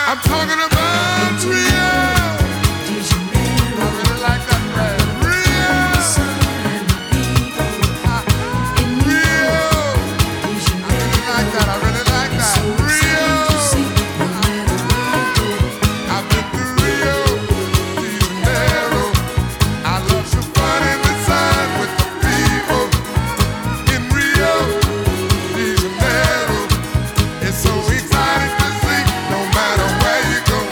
I'm talking about Rio. I really like that man. Rio. Rio. I really like that. I really like that. Rio. I've been to Rio de Janeiro. I love to fun in the sun with the people in Rio de Janeiro. It's so exciting to see, no matter where you go,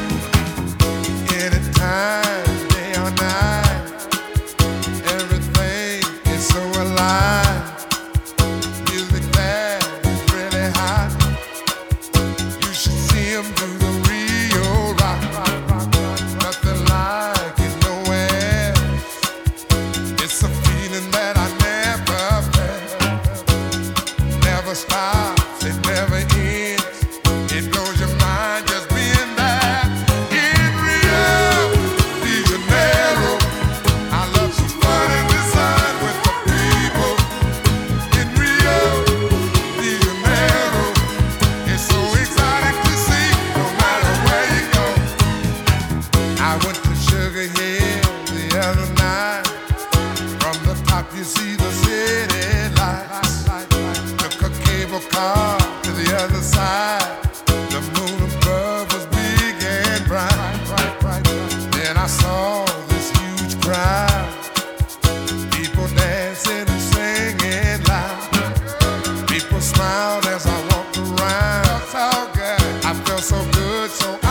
anytime, day or night, everything is so alive. Music there is really hot. You should see 'em do the Rio rock. Nothing like it nowhere. It's a feeling that I never felt. Never stops, it never ends. It blows your mind just being there in Rio de Janeiro. I love some fun in the sun with the people in Rio de Janeiro. It's so exciting to see, no matter where you go. I went to Sugar Hill the other night. From the top you see the city lights. Took a cable car to the other side. The moon above was big and bright. Then I saw this huge crowd. People dancing and singing loud. People smiled as I walked around. I felt so good, so